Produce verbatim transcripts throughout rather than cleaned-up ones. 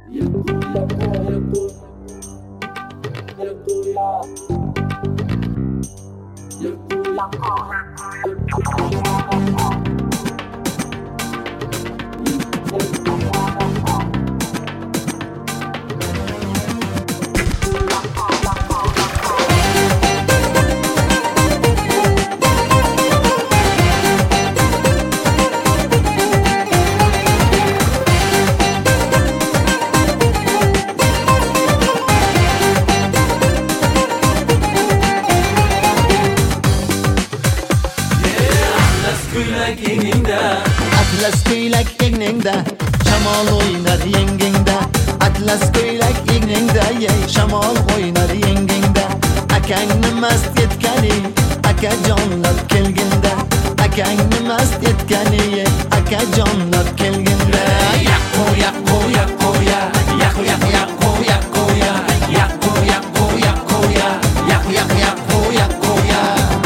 Atlas ko'ylak egningda, shamol o'ynar yengingda. Atlas ko'ylak egningda, yey shamol o'ynar yengingda. Akangni mast etgani, aka jonlab kelginda. Akangni mast etgani, yey aka jonlab kelginda. Yaqo yaqo yaqo ya, yaqo yaqo yaqo yaqo ya, yaqo yaqo yaqo ya, yaqo yaqo yaqo yaqo ya.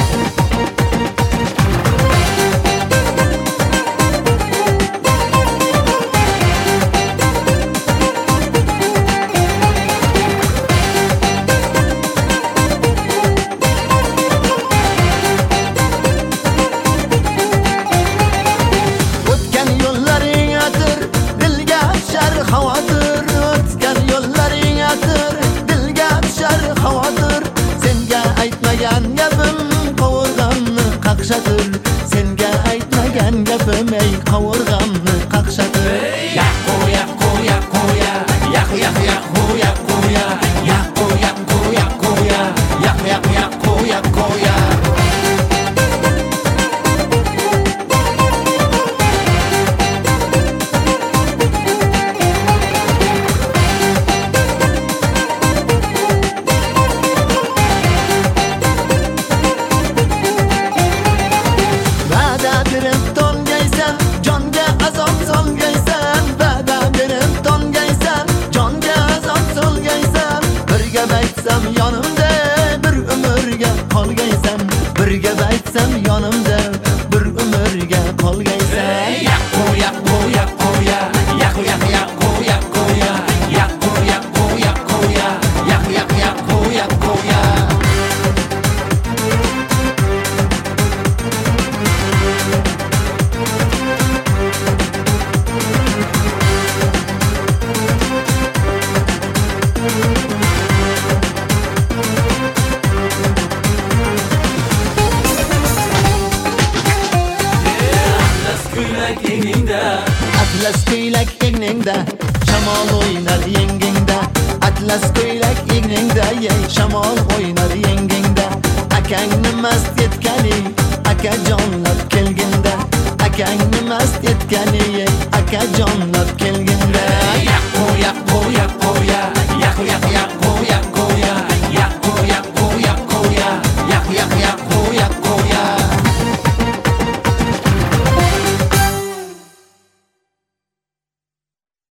Xavotir o'tgan yo'llaring atir, dilga pishar xavotir. Senga aytmagan gapim qovurg'amni qaqshatir. Senga aytmagan gapim ey qovurg'amni qaqshatir. Yaqo yaqo yaqo ya, yaqo yaqo yaqo yaqo ya, yaqo yaqo yaqo ya, yaqo yaqo yaqo yaqo ya. Yonimda bir umrga qolgaysan, birga aytsam yonimda bir umrga qolgaysan. Yaqo yaqo yaqo ya, yaqo yaqo yaqo yaqo ya, yaqo yaqo yaqo ya, yaqo yaqo yaqo yaqo ya. Atlas ko'ylak egningda, shamol o'ynar yengingda. Atlas ko'ylak egningda, yey shamol o'ynar yengingda. Akangni mast etgani, aka jonlab kelginda. Akangni mast etgani, yey aka jonlab kelginda.